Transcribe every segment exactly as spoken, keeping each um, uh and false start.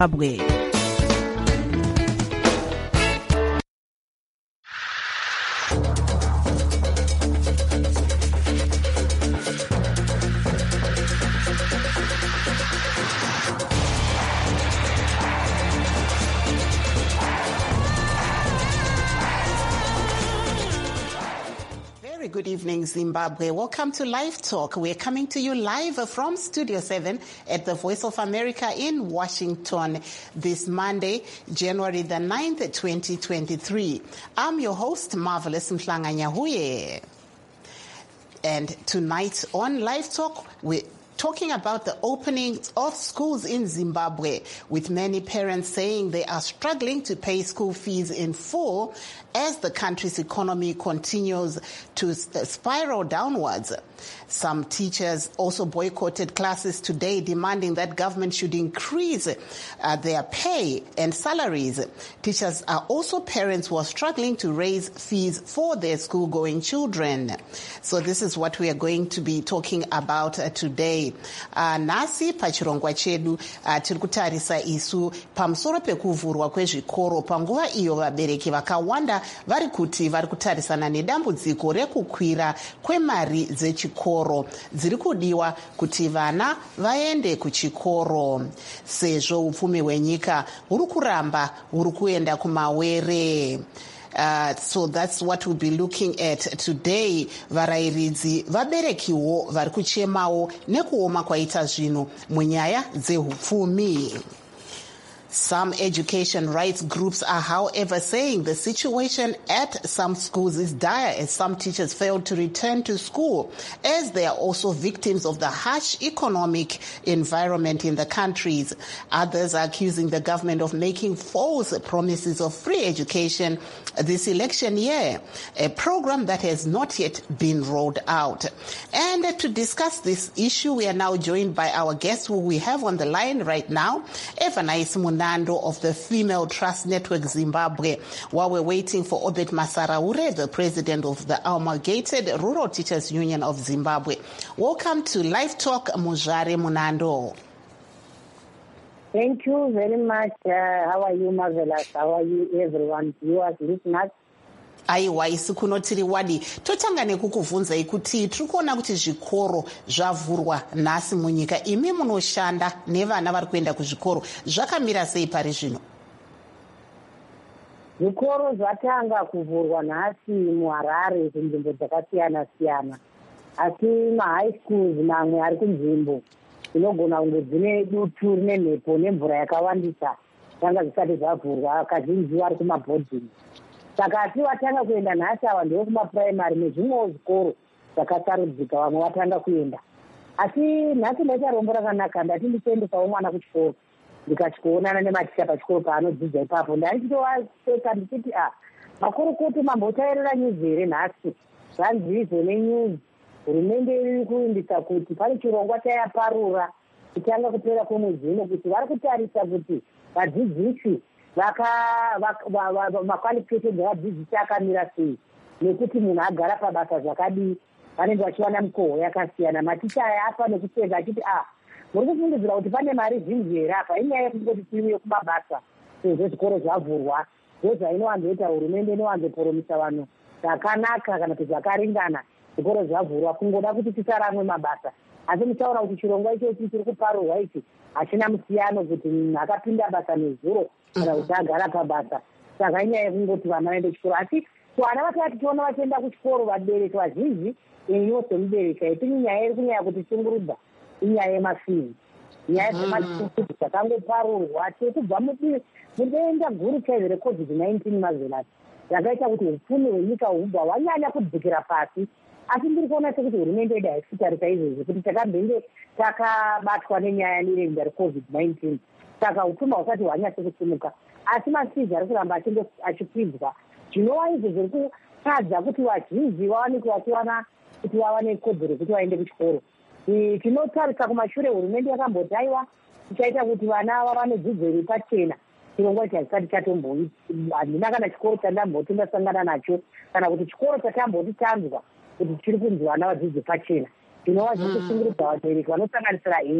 Zimbabwe. Good evening, Zimbabwe. Welcome to Live Talk. We're coming to you live from Studio seven at the Voice of America in Washington this Monday, January the ninth, twenty twenty-three. I'm your host, Marvelous Mhlanganyahuye. And tonight on Live Talk, we're talking about the opening of schools in Zimbabwe, with many parents saying they are struggling to pay school fees in full as the country's economy continues to spiral downwards. Some teachers also boycotted classes today, demanding that government should increase uh, their pay and salaries. Teachers are also parents who are struggling to raise fees for their school-going children. So this is what we are going to be talking about uh, today. Uh, nasi pachirongwa chedu uh, tiri kutarisa isu pamusoro pekuvhurwa kwezvikoro panguva iyo vabereki vakawanda vari kuti vari kutarisana nedambudziko rekukwira kwemari dzechikoro dziri kudiwa kuti vana vaende kuchikoro, sezvo upfumi hwenyika huri kuramba huri kuenda kumawere. Uh, so that's what we'll be looking at today. Varairidzi vaberekiwo vari kuchemawo nekuoma kwaita zvino munyaya dzehupfumi. Some education rights groups are, however, saying the situation at some schools is dire as some teachers fail to return to school, as they are also victims of the harsh economic environment in the countries. Others are accusing the government of making false promises of free education this election year, a program that has not yet been rolled out. And to discuss this issue, we are now joined by our guest who we have on the line right now, Evanais Munando of the Female Trust Network Zimbabwe, while we're waiting for Obed Masaraure, the president of the Amalgamated Rural Teachers Union of Zimbabwe. Welcome to Live Talk, Muzvare Munando. Thank you very much. Uh, how are you, Marvelous? How are you, everyone? Viewers, listeners? Aiwa, isi kunotiri wadi. Totanga nekukuvunzai kuti tiri kuona kuti zvikoro zvavhurwa nhasi munyika. Imi munoshanda nevana vari kuenda kuzvikoro. Zvakamira sei pari zvino? Zvikoro zvatanga kuvhurwa nhasi muHarare kunzvimbo dzakasiyana siyana. Asi mahigh schools mamwe ari kunzvimbo inogona kunge dzine dutu nemhepo nemvura yakawandisa zvanga zvisati zvavhurwa, kazhinji vari kumabhodhingi. Saka asi watanga kuenda nhasi ava ndiwo kumapuraimari nezvimwewo zvikoro zvakasarudzika vamwe watanga kuenda. Asi nhasi ndaita rombo rakanaka, ndati ndichiendesawo mwana kuchikoro ndikachikuonana nematicha pachikoro paanodzidza ipapo. Ndaichitowaseka ndichiti a makurukoti mambotaurira nyuzi here nhasi zvanzizo nenyuzi. Hurumende iri kuindisa kuti pane chirongwa chayaparura kutanga kupera kwemwedzi uno kuti vari kutarisa kuti vadzidzisi makwalifikesheni dzevadzidzisi akamira sei, nekuti munhu agara pabasa zvakadii, vanenge vachiwana mikoho yakasiyana. Maticha aya afa nekusenga achiti a muri kufungidzira kuti pane mari zhinji here apa, inyaya yekungoti tiuye kumabasa sezvo zvikoro zvavhurwa. Ndozvainowanzoita hurumende inowanzoporomisa vanhu zvakanaka kana kuti zvakaringana. Zvikoro zvavhurwa kungoda kuti tisaramwe mabasa. Asi muchaona kuti chirongwa ichochi chiri kuparurwa ichi hachina musiyano kuti munhu akapinda basa nezuro kana kuti agara pabasa. Saka inyaya yekungoti vana vaende kuchikoro. Asi vana vatati tiona vachienda kuchikoro vabereki vazhinji, iwo semubereki haitini nyaya iri kunyanya kuti shungurudza, inyaya yemafizi. Nyaya dzemachikuti dzakangoparurwa kubva mudenda guru chaizvo recovid nineteen mazvelasi yakaita kuti upfumi hwenyika hubva hwanyanya kudzikira pasi. Asi ndiri kuona sekuti hurumende yedu haisi kutarisa izvozvo kuti takambenge takabatwa nenyaya nedenda recovid nineteen, saka upfumi husati hwanyatse kusimuka. Asi mafizi ari kuramba achikwidzwa, zvinova izvo zviri kutadza kuti vazhinji vawanike vachiwana kuti vawane kodzero kuti vaende kuchikoro. Tinotarisa kumashure, hurumende yakambotaiwa ichaita kuti vana vawane dzidzo iri pachena. Chirongwa ichi hachisati chatomboita. Handina kana chikoro chandamboti ndasangana nacho kana kuti chikoro chatamboti tanzwa kuti chiri kunzi vana vadzidze pachena. Zvinova zviri kushungurudza vabereki vanosanganisira henyu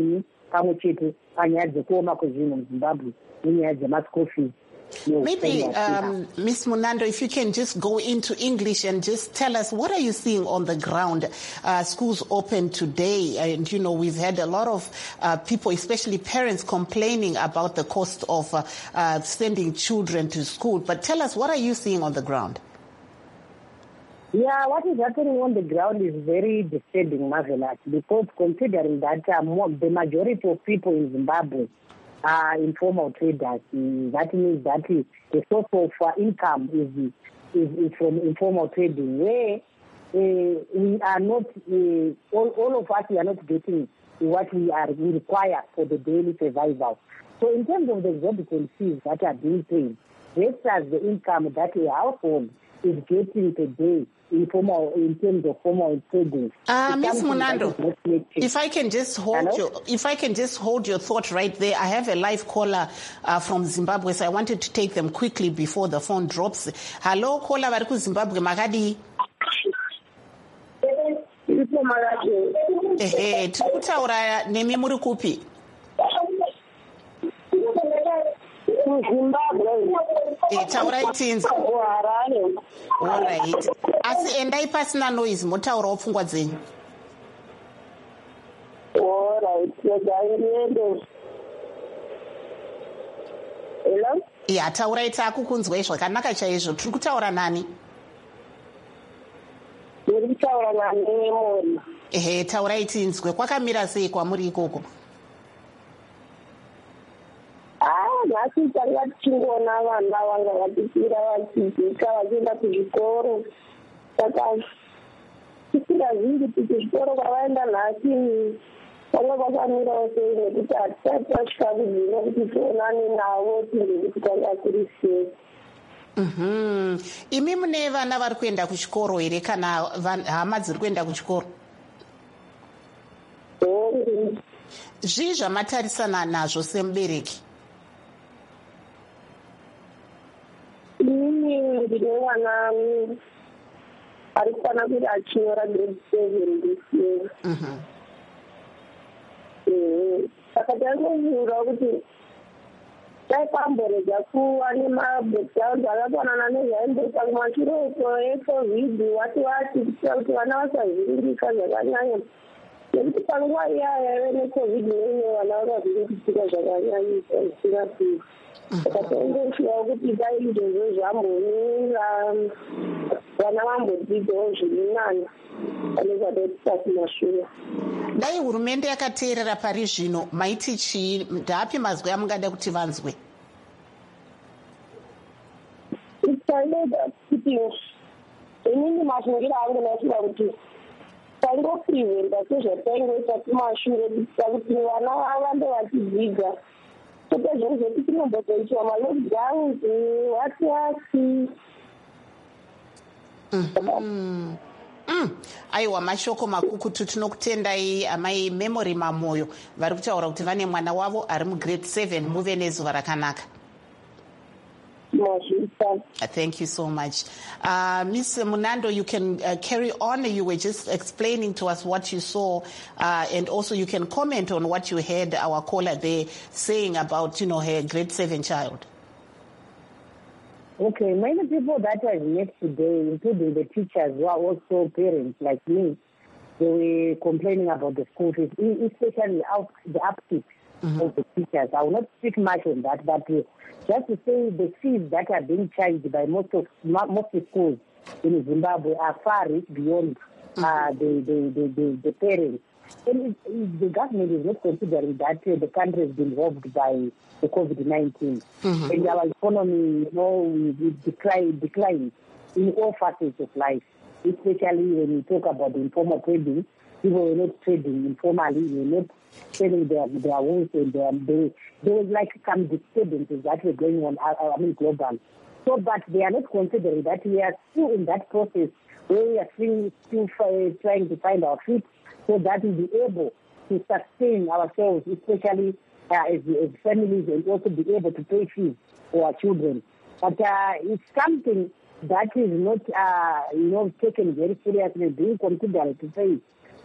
pamwe chete panyaya dzekuoma kwezvinhu muzimbabwe nenyaya dzemaschool fees. Maybe, um, Miz Munando, if you can just go into English and just tell us, what are you seeing on the ground? Uh, schools open today, and, you know, we've had a lot of uh, people, especially parents, complaining about the cost of uh, uh, sending children to school. But tell us, what are you seeing on the ground? Yeah, what is happening on the ground is very disturbing, Marvelous, because considering that uh, more, the majority of people in Zimbabwe are informal traders. Mm, that means that the source of uh, income is, is is from informal trading, where uh, we are not, uh, all, all of us, we are not getting what we are we require for the daily survival. So in terms of the exorbitant fees that are being paid, versus the income that a household is getting per day in, formal, in terms of formal trading. Uh, Miz Munando, if I can just hold Hello? your, if I can just hold your thought right there. I have a live caller uh, from Zimbabwe, so I wanted to take them quickly before the phone drops. Hello, caller, vari kuZimbabwe, makadi. Ehe, tiri kutaura nemi muri kupi? Eh, taurai tinzi. All right. Asi endai pasina noise, motaurawo pfungwa dzenyu. All right. Hello? Ya, taurai takukunzwai zvakanaka chaizvo. Tiri kutaura nani? Muri kutaura nani Memori. Ehe, taurai tinzwe. Kwakamira sei kwamuri ikoko? Ah, nhasi tanga tichingona vana vanga vachipira vachidzika vachienda kuzvikoro. Saka tisingazivi kuti kuzvikoro kwavaenda nhasi vanga kwakamirawo sei nekuti hatisati tasvika kuzvino kuti tionane navo tinde kuti tanga tiri sei. Mhm. Imi mune vana vari kuenda kuchikoro here kana hama dziri kuenda kuchikoro? Zvii zvamatarisana nazvo semubereki? Inini ndine mwana ari kufana kuti achinyora grade seven this year. Saka tangoziva kuti dai kwamborega kuva nemabreakdowns akafanana nezvaimboita kumashure uko ecovid wati wati kuitira kuti vana vasavhiringika zvakanyanya, nekuti panguva iya yaive necovid neimwe vana vakavhiringikika zvakanyanyisa zvisingapiri. Saka taingoshuva kuti dai izvozvo zvamboni vana vambodzidzawo zviri nani pane zvadaitisa kumashure. Dai hurumende yakateerera pari zvino, maiti chii? Ndaapi mazwi amungada kuti vanzwe? Itaida kuti inini mashingiro angu nashuva kuti taingopreventa sezvataingoita kumashure kuitira kuti vana varambe vachidzidza. Kwete zvinhu zvekuti tinombozoitwa malockdowns wati wati. Mm. Mm. Aiwa, mashoko makukutu. Tinokutendai amai Memory Mamoyo vari kutaura kuti vane mwana wavo ari mugrade seven. Muve nezuva rakanaka. Thank you so much. Uh, Miz Munando, you can uh, carry on. You were just explaining to us what you saw, uh, and also you can comment on what you heard our caller there saying about, you know, her grade seven child. Okay, many people that I met today, including the teachers who are also parents like me, they were complaining about the school fees, especially the upkeep mm-hmm. of the teachers. I will not speak much on that, but uh, just to say the fees that are being charged by most of most of schools in Zimbabwe are far beyond uh, mm-hmm. the, the, the, the, the parents. And it, it, the government is not considering that uh, the country has been robbed by the COVID nineteen. Mm-hmm. And our economy, you know, it decline, decline in all facets of life, especially when you talk about the informal trading. People were not trading informally, they were not selling their, their homes, and their, they, there was like some disturbances that were going on, I mean, global. So, but they are not considering that we are still in that process where we are still, still trying to find our feet, so that we'll be able to sustain ourselves, especially uh, as, as families, and also be able to pay fees for our children. But uh, it's something that is not, uh, you know, taken very seriously, being considered to say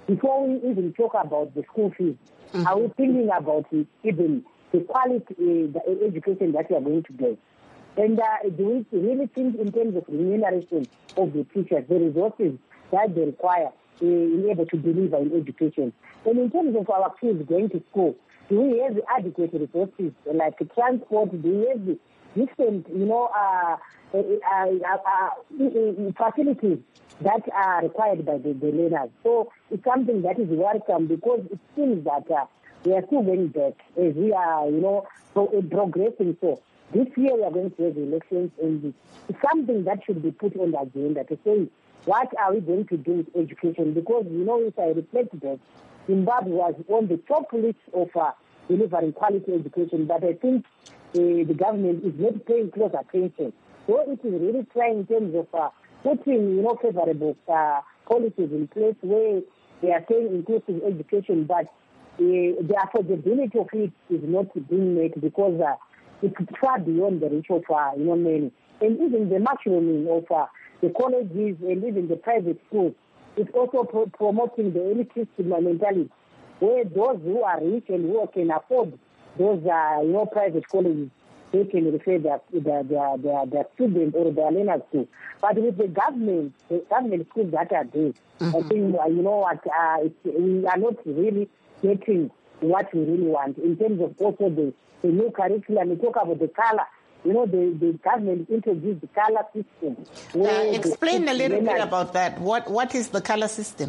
before we even talk about the school fees, mm-hmm. are we thinking about it, even the quality uh, the education that we are going to get? And uh, do we really think in terms of remuneration of the teachers, the resources that they require uh, in able to deliver in education? And in terms of our kids going to school, do we have the adequate resources like transport? Do we have the different, you know, uh, uh, uh, uh, facilities that are required by the, the learners? So it's something that is welcome, because it seems that uh, we are still going back as we are, you know, pro- uh, progressing. So this year we are going to have elections, and it's something that should be put on the agenda to say, what are we going to do with education? Because, you know, if I reflect that, Zimbabwe was on the top list of uh, delivering quality education, but I think uh, the government is not paying close attention. So it is really trying in terms of uh, putting, you know, favorable uh, policies in place where they are saying inclusive education, but uh, the affordability of it is not being met, because uh, it's far beyond the reach of, uh, you know, many. And even the mushrooming of uh, the colleges and even the private schools, it's also pro- promoting the elitist mentality, where those who are rich and who can afford those, uh, you know, private colleges, they can refer their, their, their, their, their students or their learners to. But with the government, the government schools that are there, mm-hmm. I think, uh, you know what, uh, it's, we are not really getting what we really want in terms of also the, the new curriculum. We talk about the color. You know, the, the government introduced the color system. Uh, explain a little bit about that. What What is the color system?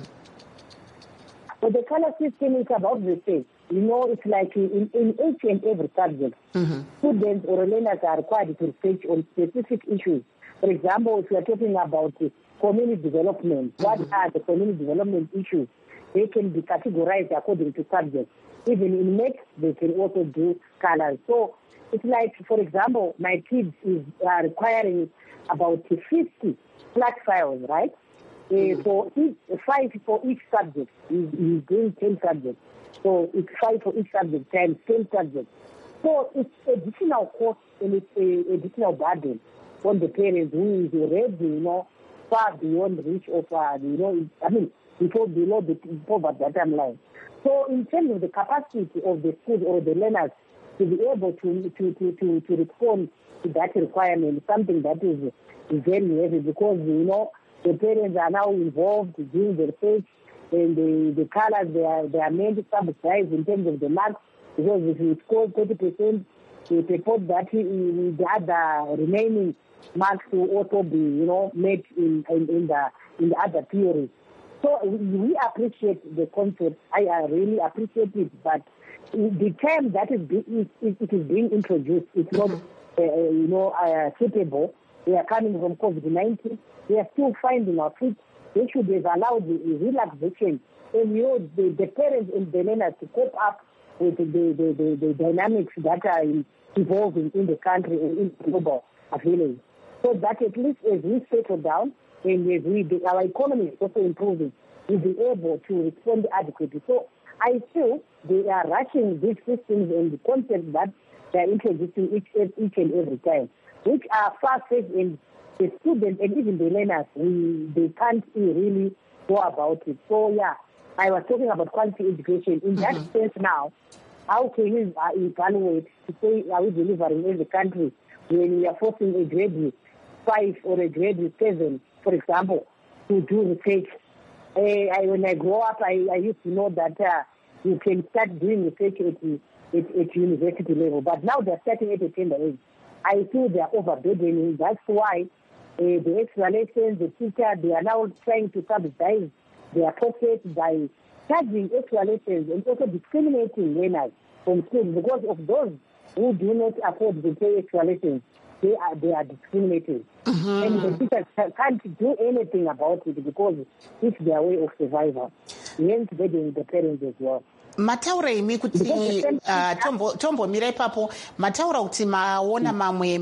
Well, the color system is about the same. You know, it's like in, in each and every subject, mm-hmm. students or learners are required to research on specific issues. For example, if we are talking about community development, mm-hmm. what are the community development issues? They can be categorized according to subjects. Even in maths, they can also do colors. So it's like, for example, my kids is uh, requiring about fifty flat files, right? Mm-hmm. Uh, for each, five for each subject. He's, he's doing ten subjects. So it's five for each subject, ten, ten subjects. So it's additional cost and it's a additional burden on the parents who is already, you know, far beyond the reach of, uh, you know, I mean, before below the poverty bottom line. So in terms of the capacity of the schools or the learners to be able to to, to, to, to respond to that requirement, something that is, is very heavy, because, you know, the parents are now involved doing the research, and the, the colors, they are, they are meant to subsidize in terms of the marks, because if you score thirty percent, you report that the other remaining marks will also be, you know, made in, in, in, the, in the other theories. So we appreciate the concept. I really appreciate it, but the term that is being, it, it is being introduced, it's not, uh, you know, uh, suitable. We are coming from COVID nineteen. We are still finding our feet. They should have allowed the relaxation and, you know, the, the parents and the learners to cope up with the, the, the, the dynamics that are evolving in the country and in the global village. So that at least as we settle down and as we, our economy is also improving, we'll be able to respond adequately. So I feel they are rushing these systems and the concepts that they are introducing each, each and every time, which are far-fetched, and the students and even the learners, we, they can't really go about it. So, yeah, I was talking about quality education. In that mm-hmm. sense now, how can we uh, evaluate to say, are we delivering in the country when we are forcing a grade five or a grade seven, for example, to do research? Uh, I, when I grow up, I, I used to know that uh, you can start doing research at, at, at university level, but now they're starting at a tender age. I feel they're overburdening. That's why uh, the extra lessons, the teacher, they are now trying to subsidize their pockets by charging extra lessons and also discriminating learners from schools, because of those who do not afford to pay extra lessons. They are they are discriminated, mm-hmm. and the teachers can't do anything about it because it's their way of survival. Hence, burdening the parents as well. Mataura imi kuti uh, tombo tombo mira ipapo mataura kuti maona mamwe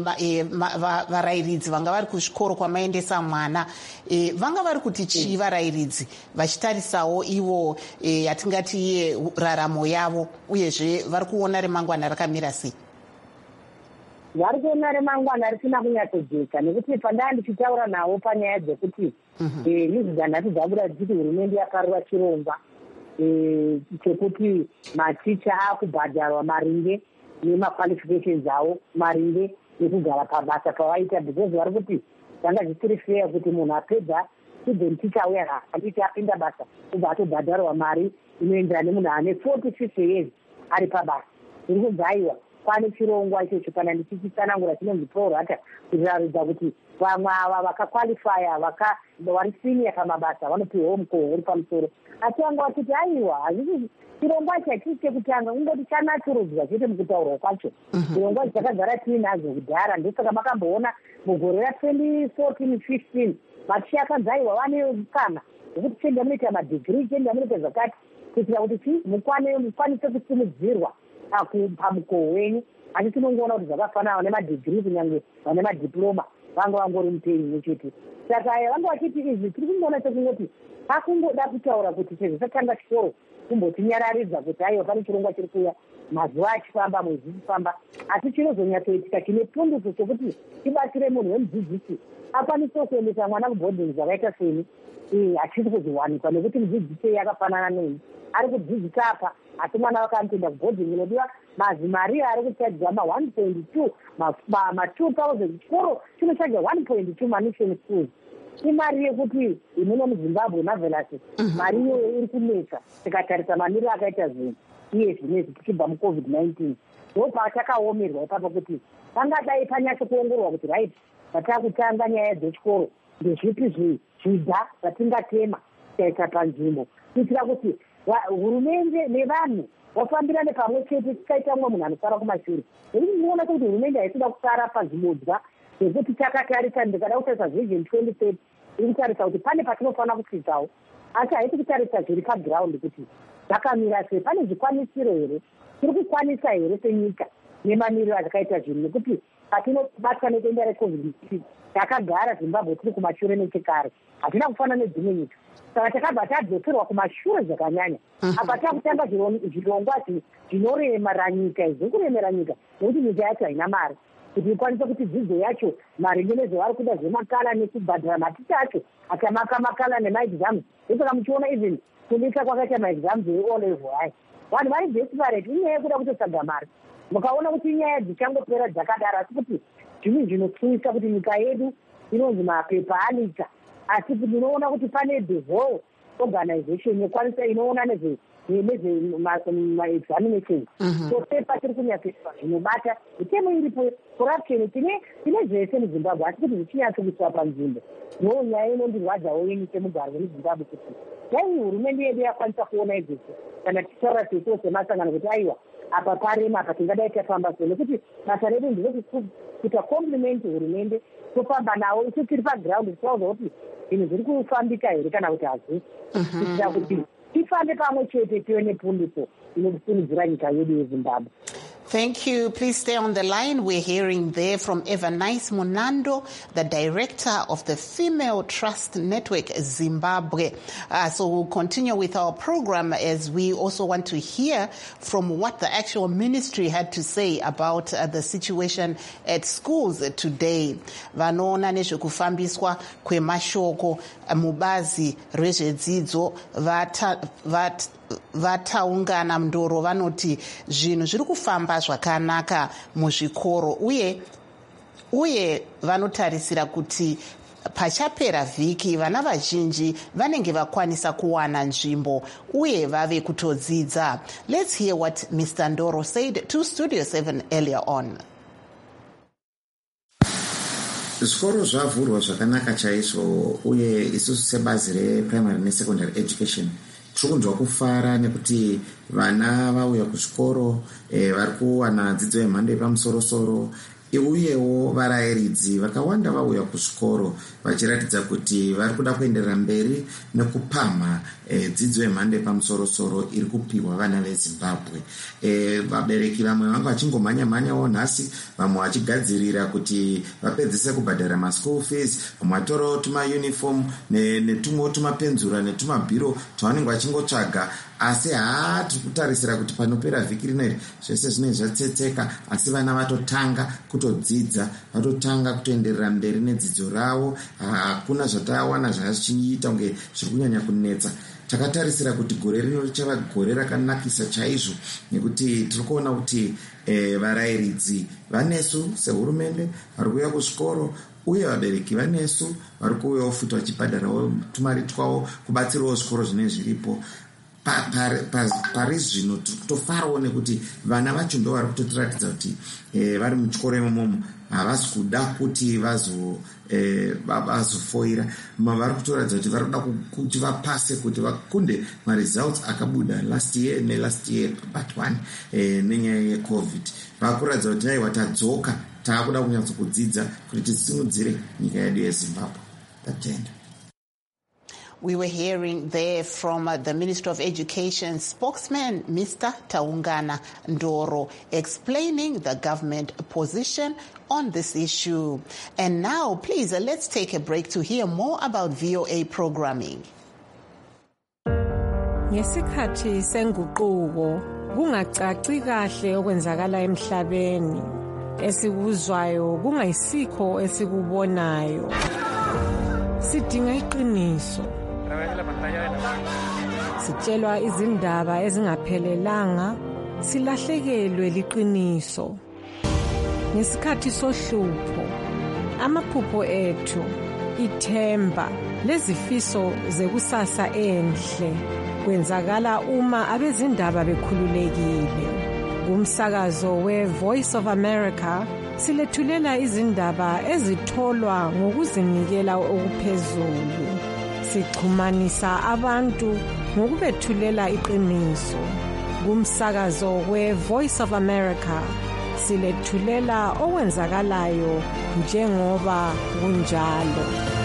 varairidzi vanga vari kuzvikoro kwamaendesa mwana e, vanga vari kuti chii varairidzi vachitarisawo ivo e, yatingati iye raramo yavo, uyezve vari kuona remangwana rakamira sei? Vari kuona remangwana risina kunyatsojeka, nekuti pandaa ndichitaura navo panyaya dzekuti nyuzi dzanhatu dzabuda dzichiti hurumende yakarura chirongwa chekuti maticha akubhadharwa maringe nemaqualifications avo, maringe nekugara pabasa pavaita, because vari kuti zvanga zvisiri fair kuti munhu apedza student teacher uya anditi apinda basa kubva atobhadharwa mari inoenderana nemunhu ane forty fifty years ari pabasa. Zviri kugaiwa kwane chirongwa ichocho, kana ndichitsanangura chinonzi prorata, kuratidza kuti vamwe ava vakaqualifya vari senior pamabasa vanopiwawo mukoo uri pamusoro. Asi vanga vachiti aiwa, hazvisi chirongwa chachii chekutanga, kungoti chanaturudzwa chete mukutaurwa kwacho. Chirongwa chakagara tiinadzo kudhara, ndosaka makamboona mugore ratwenty fourteen fifteen maticha akanzaiwa vane mukana wekuti chendi amunoita madhigiri, chendi amunoita zvakati, kuitira kuti mukwanise kusimudzirwa pamukoo wenyu. Asi tinongoona kuti zvakafanana nemadhigiri kunyange vane madiploma vanga vangori mupenyu chete. Saka vanga vachiti izvi tiri kungoona sekungoti pakungoda kutaura kuti sezvisatanga chikoro kumbotinyararidza kuti aiwa pane chirongwa chiri kuuya, mazuva achifamba, mwedzi uchifamba. Asi chinozonyatsoitika chine pundutso chekuti tibatsire munhu wemudzidzisi akwanise kuendesa mwana kubhodhingi zvakaita seni hachisi kuziwanikwa, nekuti mudzidzisi yakafanana neni ari kudzidzisa apa, asi mwana wakamupinda kubhodhingi inodiwa mazimari ari kuchaja ma-one point two ma-two thousand. Chikoro chinochaja one point two mamission schools. Imari yekuti imuno muzimbabwe marvelous, mari iyoyo iri kunetsa tikatarisa mamiro akaita zvinhu iye zvinezvi tichibva mucovid nineteen. Ndo patakaomerwa ipapo kuti pangadai panyatso kuongororwa kuti right, patakutanga nyaya dzechikoro ndezvipi zvidha zvatingatema tikaisa panzvimbo, kuitira kuti hurumende nevanhu vafambirane pamwe chete, tikaita mumwe munhu anosara kumashure. Nekuti ndinoona kuti hurumende haisida kusara pazvibodzwa zvekuti takatarisa, ndikada kutarisa vision twenty thirty iri kutarisa kuti pane patinofanira kusvikawo, asi haisi kutarisa zviri pagiraundi kuti zvakamira sei, pane zvikwanisiro here, tiri kukwanisa here senyika nemamiriro azvakaita zvinhu. Nekuti patinobatwa nedenda recovid nineteen takagara Zimbabwe tiri kumashure nechekare, hatina kufanana nedzimwe nyika. Saka takabva tadzoserwa kumashure zvakanyanya. Apa takutanga zvirongwa zvinoremera nyika, izvi kuremera nyika nekuti nyika yacho haina mari kuti ikwanise kuti dzidzo yacho maringe nezvavari kuda zvemakala nekubhadhara maticha acho akamaka makala nemaexams. Ndosaka muchiona even kudika kwakaita maexams e-O level hai, vanhu vari desperate inyaya yekuda kutotsvaga mari. Mukaona kuti nyaya dzichangopera dzakadaro, asi kuti zvinhu zvinotsuwisa kuti nyika yedu inonzi mapepa anika, asi kuti unoona kuti pane the whole organization yekwanisa inoona nezve nezve-examinations. So pepa tiri kunyatsoiswa zvinobata mitemo iripo, corruption tine zvese muZimbabwe, asi kuti zvichinyatsoiswa panzvimbo. Ndo nyaya inondirwadzawo yenyu semugari wemuZimbabwe kuti dai hurumende yedu yakwanisa kuona izvozvo, kana tichitaura sesuwo semasangano kuti aiwa apa parema apa tingadai tafamba sei, nekuti basa redu ndezekuita compliment hurumende, tofamba nawo isu tiri pagiraundi tichauza kuti zvinhu zviri kufambika here kana kuti hazvisi, kuitira kuti tifambe pamwe chete tive nepundutso inokusimudzira nyika yedu yeZimbabwe. Thank you. Please stay on the line. We're hearing there from Evanice Munando, the director of the Female Trust Network Zimbabwe. Uh, so we'll continue with our program as we also want to hear from what the actual ministry had to say about uh, the situation at schools today. Vanoona nezvekufambiswa kwemashoko mubazi rezvedzidzo vata vat vataungana mndoro vanoti zvinhu zviri kufamba zvakanaka muzvikoro uye uye vanotarisira kuti pachapera vhiki vana vazhinji vanenge vakwanisa kuwana nzvimbo uye vave kutodzidza. Let's hear what Mister Ndoro said to Studio seven earlier on. Zvikoro zvavhurwa zvakanaka chaizvo uye isusu sebazi reprimary nesecondary education tirikunzwa kufara nekuti vana vauya kuzvikoro e, vari kuwana dzidzo yemhando yepamusoro-soro uyewo varayiridzi vakawanda vauya kuzvikoro vachiratidza kuti vari kuda kuenderera mberi nekupamha e, dzidzo yemhando yepamusoro-soro iri kupiwa vana veZimbabwe. E, vabereki vamwe vanga vachingomhanya-mhanyawo nhasi, vamwe vachigadzirira kuti vapedzise kubhadhara maschool fees, vamwe vatoro tumauniform netumwewo tumapenzura netumabhiro twavanenge vachingotsvaga. Asi haa tiri kutarisira kuti panopera vhiki rineri zvese zvinenge zvatsetseka, asi vana vatotanga kutodzidza, vatotanga kutoenderera mberi nedzidzo ravo. Hakuna zvatawana zvazvichiita kunge zviri kunyanya kunetsa. takatarisira kuti gore rino richava gore rakanakisa chaizvo, nekuti tiri kuona kuti eh, varayiridzi vanesu sehurumende vari kuuya kuzvikoro, uye vabereki vanesu vari kuuyawo futi vachibhadharawo tumari twavo kubatsirawo zvikoro zvinenge zviripo. Pari zvino tiri kutofarawo nekuti vana vacho ndo vari kutotiratidza kuti eh, vari muchikoro imomo havasi kuda kuti vazo eh, vazofoira, vari kutoratidza kuti vari kuda kuti vapase, kuti vakunde maresults akabuda last year nelast year but one eh, nenyaya yecovid. Vari kuratidza kuti aiwa tadzoka, taakuda kunyatsokudzidza kuti tisimudzire nyika yedu yeZimbabwe. Tatenda. We were hearing there from uh, the Minister of Education spokesman, Mister Taungana Ndoro, explaining the government position on this issue. And now, please, uh, let's take a break to hear more about V O A programming. Ngesikhathi senguquko kungacaci kahle okwenzakala emhlabeni, esikuzwayo kungayisikho esikubonayo. Sidinga iqiniso. Sitshelwa izindaba ezingaphelelanga, silahlekelwe liqiniso. Ngesikhathi sohlupho, amaphupho ethu, ithemba lezifiso zekusasa enhle kwenzakala uma abezindaba bekhululekile. Kumsakazo we-Voice of America silethulela izindaba ezitholwa ngokuzinikela okuphezulu. Sixhumanisa abantu ngokubethulela iqiniso. Kumsakazo we-Voice of America silethulela okwenzakalayo njengoba kunjalo.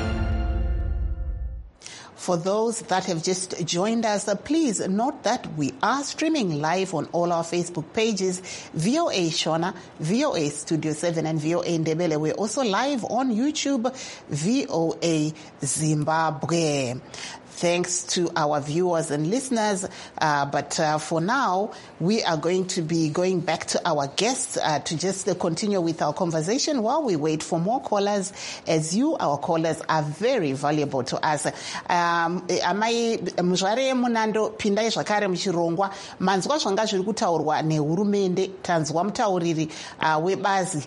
For those that have just joined us, uh, please note that we are streaming live on all our Facebook pages, V O A Shona, V O A Studio seven, and V O A Ndebele. We're also live on YouTube, V O A Zimbabwe. Thanks to our viewers and listeners. Uh, but uh, for now, we are going to be going back to our guests uh, to just uh, continue with our conversation while we wait for more callers, as you, our callers, are very valuable to us. Um, amai muzvare munando pindai zvakare muchirongwa manzwa zvanga zviri kutaurwa nehurumende, tanzwa mutauriri uh, webazi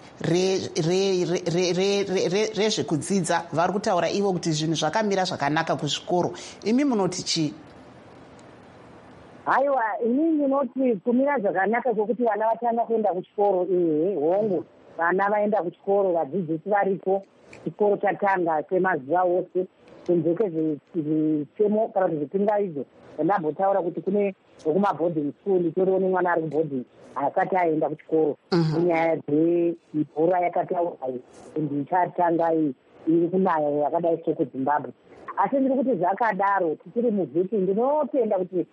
rezvekudzidza vari kutaura ivo kuti zvinhu zvakamira zvakanaka kuzvikoro. Imi munoti chi? Haiwa, ini ndinoti kumira zvakanaka kwekuti vana vatanga kuenda kuchikoro. Ehe, hongu vana vaenda kuchikoro, vadzidzisi variko, chikoro chatanga kwemazuva ose, kunze kwezvitemo kana kuti zvipingaidzo ndambotaura kuti kune wekumabhodhing school, toriwo nemwana ari kubhodhing asati aenda kuchikoro. Inyaya dzemvura yakataurayo ndichatanga iri kunaya yakadai sekuZimbabwe. Asi ndiri kuti zvakadaro tichiri muvhiki, ndinotenda kuti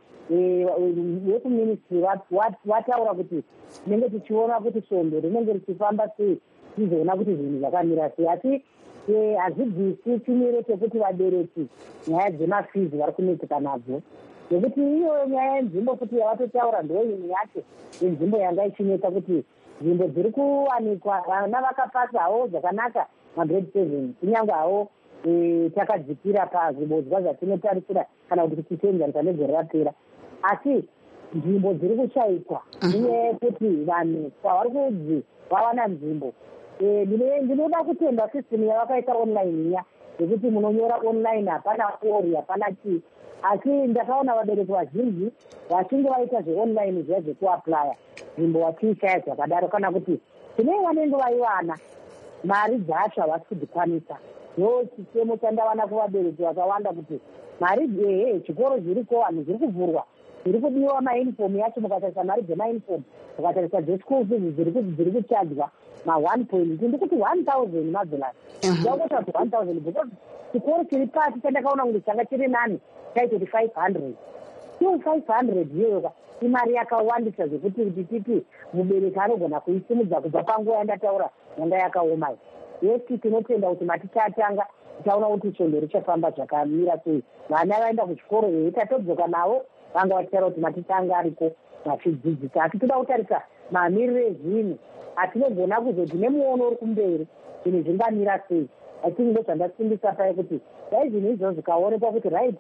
vekuministry vataura kuti tinenge tichiona kuti svondo rinenge richifamba sei, tizoona kuti zvinhu zvakamira sei. Asi hazvibvisi chimiro chekuti vabereki nyaya dzemafizi vari kunetseka nadzo, nekuti iyo nyaya yenzvimbo futi yavatotaura ndoyini yacho yenzvimbo yanga ichinetsa kuti nzvimbo dziri kuwanikwa vana vakapasawo zvakanaka magrade seven, kunyange hawo takadzikira pazvibodzwa zvatinotarisira kana kuti tichitenzanisa negore rapera. Asi nzvimbo dziri kushaikwa inyaya yekuti vanhu pavari kudzi vawana nzvimbo. Ndinoda kutenda system yavakaita online iya yekuti munonyora online, hapana fori, hapana chii. Asi ndakaona vabereki vazhinji vachinge vaita zveonline zviya zvekuaplya nzvimbo vachiishaya zvakadaro, kana kuti tine vanenge vaiwana mari dzacho havasi kudzikwanisa. Ndo chitemo chandawana kuvabereki vakawanda kuti mari ehe chikoro zviriko, vanhu zviri kuvhurwa, zviri kudiwa mauniform yacho, mukatarisa mari dzemauniform, mukatarisa dzeschool fees dziri kuchadzwa ma one point, ndikuti one thousand madollars. Ndakota kuti one thousand because chikoro chiri pasi chandakaona kuti changa chiri nani chaitoti five hundred. Iyo five hundred iyoyo imari yakawandisa zvekuti kuti titi mubereki anogona kuisimudza kubva panguva yandataura yanga yakaoma. Yesi tinotenda kuti matichatanga tichaona kuti svondo richafamba zvakamira sei. Vana vaenda kuchikoro veita todzoka navo vanga vachitaura kuti matitanga ariko vachidzidzisa. Asi toda kutarisa mamiriro ezvinhu, hatinogona kuzoti nemuono uri kumberi zvinhu zvingamira sei. Asi ndo zvandasimbisa paye kuti dai zvinhu izvozvo zvikaonekwa kuti right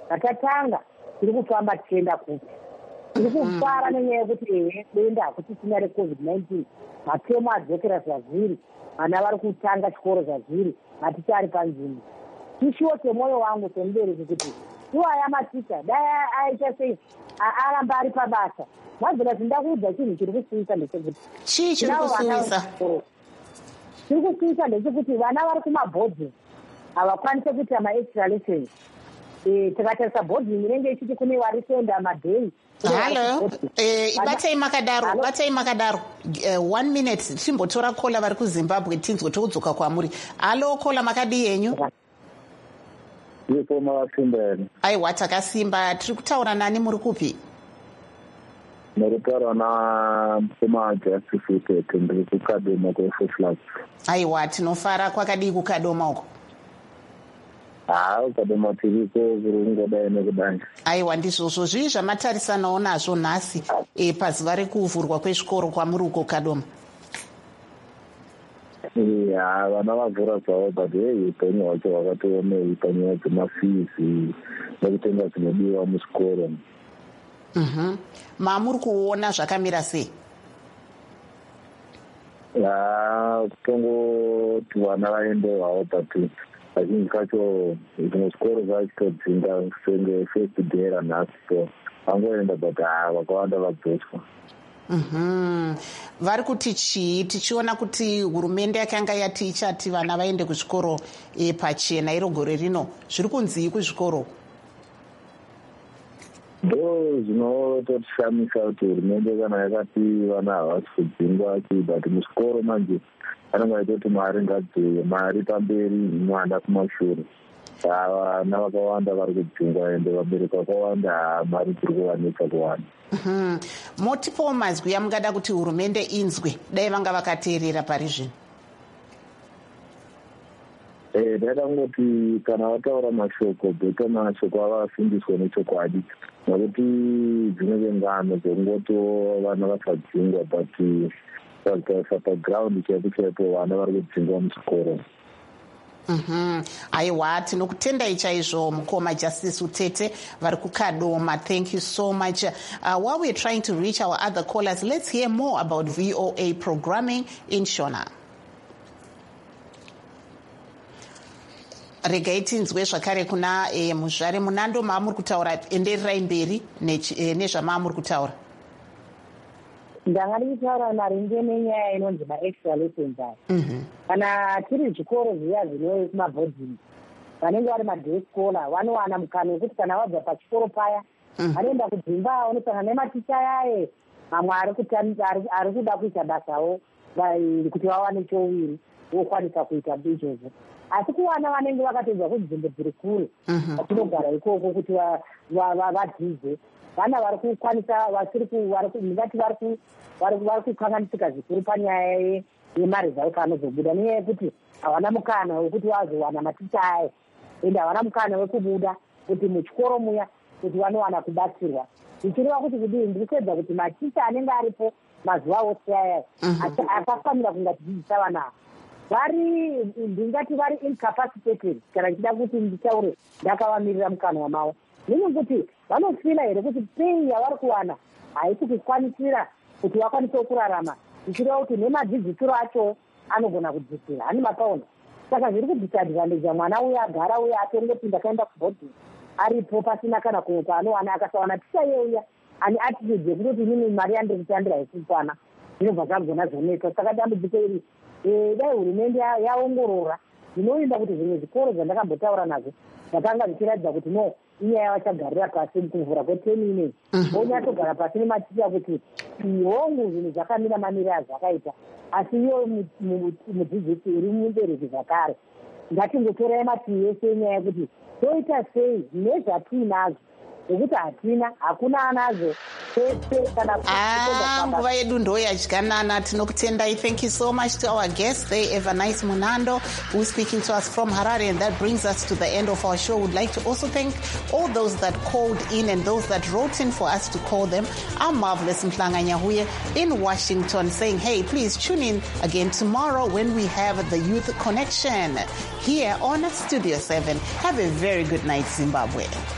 zvatatanga tiri kufamba tichienda kuti tiri kufara nenyaya yekuti ehe denda kuti tina recovid nineteen matemo adzokera zvazviri vana vari kutanga chikoro zvazviri maticha ari panzvimbo tishiwo semwoyo wangu semubereki kuti iwaya maticha dai aita sei aramba ari pabasa mazira tindakuudza chinhu chiri kusuwisa ndechekuti chii chiri kusuwisa chiri kusuwisa ndechekuti vana vari kumabhodhi havakwanise kuita maextra lessons tikatarisa bhodhi inenge ichiti kune vari kuenda madhei halo batai makadaro batai makadaro one minute timbotora kola vari kuzimbabwe tinzwe tokudzoka kwamuri. Halo kola makadii yenyu? Iko mavasimba here. Aiwa takasimba. Tiri kutaura nani, muri kupi? Ndikutaura naMupfuma Justice Utete, ndiri kukadoma kweFourflags. Aiwa tinofara. Kwakadii kukadoma uko? Ah, ukadoma tiriko kuri kungodai nekudai. Aiwa ndizvozvo zvii zvamatarisanawo nazvo nhasi e, pazuva rekuvhurwa kwezvikoro kwamuri uko kadoma? Ya vana vavhura zvavo but hey upenyu hwacho hwakatoomei panyaya dzemafizi nekutenga zvinodiwa muchikoro. Mhm. Mamuri kuona zvakamira sei? Ya kutongoti vana vaende havo but kazhinji kacho zvimwe zvikoro zvachitodzinga senge first day ranhasi so vangoenda but haa vakawanda vadzoswa. Mhm. Vari kuti chii tichiona kuti hurumende yakanga yati ichati vana vaende kuzvikoro e, pachena iro gore rino zviri kunzii kuzvikoro? Ndo zvinototishamisa kuti hurumende kana yakati vana havasi kudzingwa but muchikoro manje vanenge vachitoti mari ngadziwe mari pamberi mwana kumashure. Vana vakawanda vari kudzingwa ende vabereki vakawanda mari dziri kuwanisa kuwana. Mhm. Motipawo mazwi amungada kuti hurumende inzwe dai vanga vakateerera pari zvino? Eh, ndakangoti kana vataura mashoko bheta mashoko ava afundiswe nechokwadi nokuti dzinenge ngano dzekungoti vana vasadzingwa but vakaisa paground chaipo chaipo vana vari kudzingwa muchikoro. Mhm. Aiwa tinokutendai chaizvo mukoma Justice Utete vari kukadoma. Thank you so much. Uh, while we're trying to reach our other callers, let's hear more about V O A programming in Shona. Regai tinzwe zvakare kuna e, muzvare Munando maamuri kutaura enderirai mberi nezvamaamuri kutaura. ndanga ndichitaura maringe nenyaya inonzi maextra lessons aya. Kana tiri zvikoro zviya zvino kumabhodhingi vanenge vari madhei scholar vanowana mukana wekuti kana vabva pachikoro paya vanoenda kudzimba vanosangana nematicha yaye mamwe ari kuda kuita basawo kuti vawane chouviri vokwanisa kuita izvozvo. Asi kuwana vanenge vakatedza kunzvimbo dziri kure vatinogara ikoko kuti vadzidze vana vari kukwanisa vasirikungati vari kukanganisika zvikuru panyaya yemari dzavo anozobuda nenyaya yekuti havana mukana wekuti vazowana maticha aya ende havana mukana wekubuda kuti muchikoro muya kuti vanowana kubatsirwa. Ndichireva kuti kudii ndiri kuedza kuti maticha anenge aripo mazuva ose aya akafanira kunga tichidzidzisa vana ava vari ndingati vari incapacitated kana ndichida kuti nditaure ndakavamirira mukana wamavo nini kuti vanofila here kuti pei yavari kuwana haisi kukwanisira kuti vakwanise kurarama. Ndichireva kuti nemadzidzisiro acho anogona kudzikira hani makaona. Saka zviri kudisadvantaja mwana uya agara uya atongopinda kaenda kubhodhingi aripo pasina kana kuoka anowana akasawana ticha iye uya ani attitude yekutoti inini mari yandiri kutandira haisipana zvinobva zvagona zvonetsa. Saka dambudziko iri dai hurumende yaongorora zvinoinda kuti zvimwe zvikoro zvandakambotaura nazvo zvakanga zvichiratidza kuti no inyaya vachagarira pasi kuvhura kweteni inei vonyatsogara pasi nematicha kuti hongu zvinhu zvakamira mamiri azvakaita asi iyo mudzidzisi uri mubereki zvakare ngatingotorai mativi yese enyaya yekuti toita sei nezvatiinazvo nekuti hatina hakuna anazo nguva yedu ndo yadyanana. Tinokutendai. Thank you so much to our guest there, Evanice Munando, who is speaking to us from Harare. And that brings us to the end of our show. We'd like to also thank all those that called in and those that wrote in for us to call them. Our marvelous Mhlanga Nyahuye in Washington saying, hey, please tune in again tomorrow when we have the Youth Connection here on Studio seven. Have a very good night, Zimbabwe.